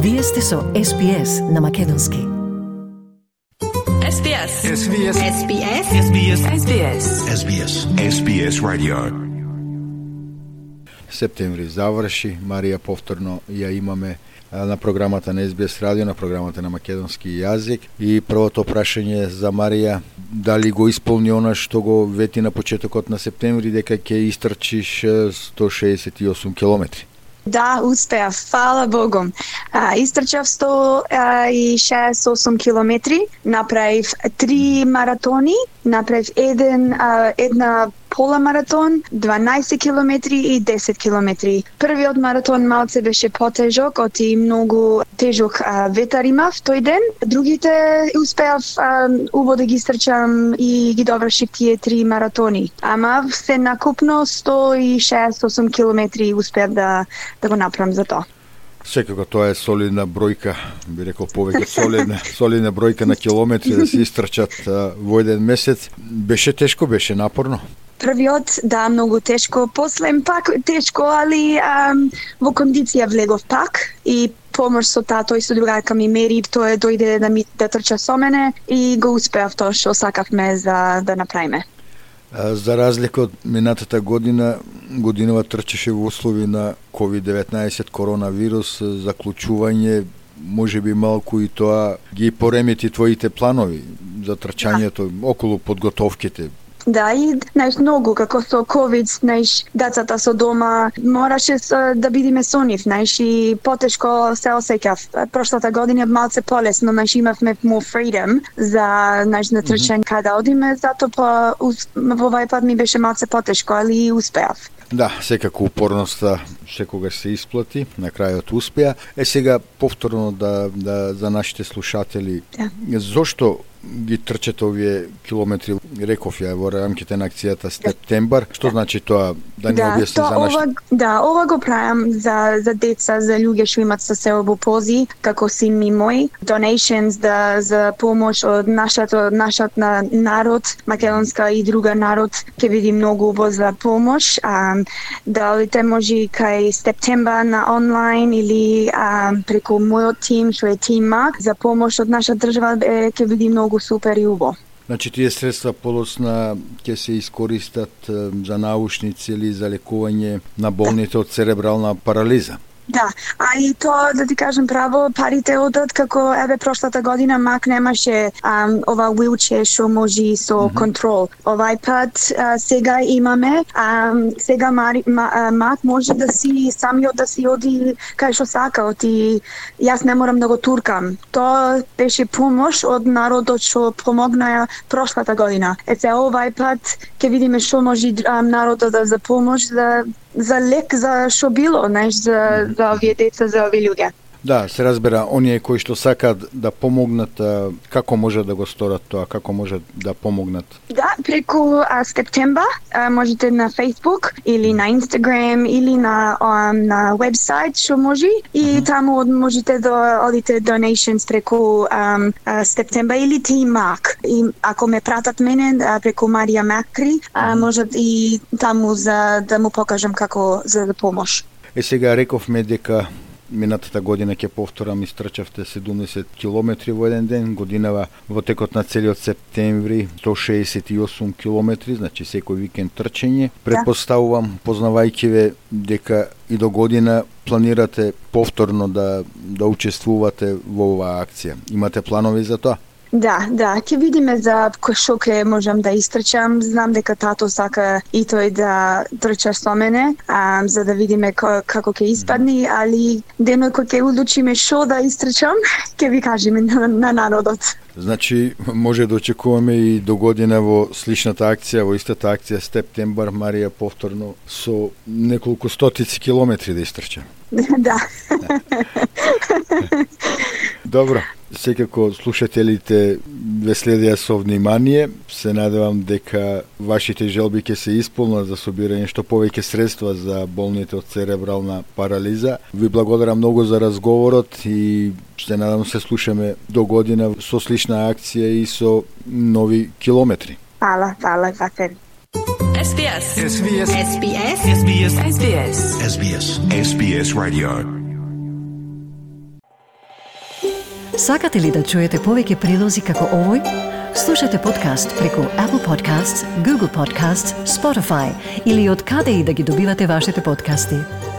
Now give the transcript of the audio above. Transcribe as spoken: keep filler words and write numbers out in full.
Вие сте со Ес Би Ес на Македонски. Ес Би Ес. Ес Би Ес. Ес Би Ес. Ес Би Ес. Ес Би Ес. Ес Би Ес. Ес Би Ес Radio. Септември заврши, Марија повторно ја имаме на програмата на Ес Би Ес радио, на програмата на македонски јазик. И првото прашање за Марија, дали го исполни она што го вети на почетокот на септември, дека ќе истрчиш сто шеесет и осум километри? Да, успеав, фала Богу. А, истрчав сто шеесет и осум километри, направив три маратони, направив еден, а, една пола маратон, дванаесет километри и десет километри. Првиот маратон малце беше потежок, оти многу тежок а, ветар имав тој ден. Другите успеав а, убаво да ги истрчам и ги довршив тие три маратони. Ама се накупно сто шеесет и осум километри успеав да, да го направам за тоа. Секако тоа е солидна бројка, би рекол повеќе солидна, солидна бројка на километри да се истрчат а, во еден месец. Беше тешко, беше напорно? Првиот, да, многу тешко, после пак тешко, али ам, во кондиција влегов пак и помош со тато и со другарка ми мери, тоа дојде да ми да трча со мене и го успеав тоа што сакавме за да направиме. За разлика од минатата година, годинава трчеше во услови на ковид деветнаесет, коронавирус, заклучување, може би малку и тоа ги поремети твоите планови за трчањето, да, околу подготовките. Да, и знаеш, многу, како со ковид, знаеш, децата со дома, мораше да бидеме со нив, знаеш, и потешко се осеќав. Прошлата година малце полесно, знаеш, имавме more freedom за, знаеш, на трчање mm-hmm. каде одиме, затоа по, во овај пат ми беше малце потешко, али успеав. Да, секако упорноста секогаш се исплати, на крајот успеа. Е сега повторно да, да за нашите слушатели, да. Зошто ги трчате овие километри, реков ја во рамките на акцијата Септембар, што значи тоа, да ни да, објасни за нашите? Ова, да, ова го правам за, за деца, за луѓе што имат социјални како син ми мој, donations да, за помош од нашата, нашат на народ, македонска и друга народ, ќе биде многу убаво за помош. А, дали те може кај Септембар на онлайн или а, преку мојот тим, што е Team Mark, за помош од наша држава ќе биде многу супер и убаво. Значи тие средства полосна ќе се искористат за научници или за лекување на болните од церебрална парализа? Да, а и тоа, да ти кажем право, парите одат како, еве, прошлата година Мак немаше ам, ова wheelchair што може со mm-hmm. контрол. Овај пат а, сега имаме, ам, сега Мари, ма, а, Мак може да си самиот да си оди кај што сака, оти јас не морам да го туркам. Тоа беше помош од народот што помогна прошлата година. Е се овај пат ќе видиме што може ам, народот да за помош за за лек за што било, знаеш, за, за овие деца, за овие луѓе. Да, се разбира, оние кои што сакаат да помогнат, како може да го сторат тоа, како може да помогнат? Да, преку Септембар, можете на Facebook или на Instagram или на um, на вебсайт што може и mm-hmm. таму можете да одите donations преку um, Септембар или Team Mark. И ако ме пратат мене преку Марија Макри, mm-hmm. можат и таму за да му покажам како за да помош. Е сега рековме дека минатата година ќе повторам истрчавте седумдесет километри во еден ден, годинава во текот на целиот септември сто шеесет и осум километри, значи секој викенд трчење. Предпоставувам, познавајќи ве, дека и до година планирате повторно да да учествувате во оваа акција. Имате планови за тоа? Да, да, ќе видиме за кој што ќе можам да истрчам. Знам дека тато сака и тој да трча со мене, а, за да видиме како ќе испадне, али денот кој ќе одлучиме што да истрчам, ќе ви кажеме на, на народот. Значи, може да очекуваме и до година во сличната акција, во истата акција Септембар, Марија повторно со неколку стотици километри да истрча. Да. Добро, секако слушателите ве следеа со внимание. Се надевам дека вашите желби ќе се исполнат за собирање што повеќе средства за болните од церебрална парализа. Ви благодарам многу за разговорот и се надам се слушаме до година со слична акција и со нови километри. Фала, фала, вафен. Ес Би Ес. Ес Би Ес. Ес Би Ес. Ес Би Ес. Ес Би Ес. Ес Би Ес. Ес Би Ес Radio. Сакате ли да чуете повеќе прилози како овој? Слушате подкаст преку Apple Podcasts, Google Podcasts, Spotify или од каде и да ги добивате вашите подкасти.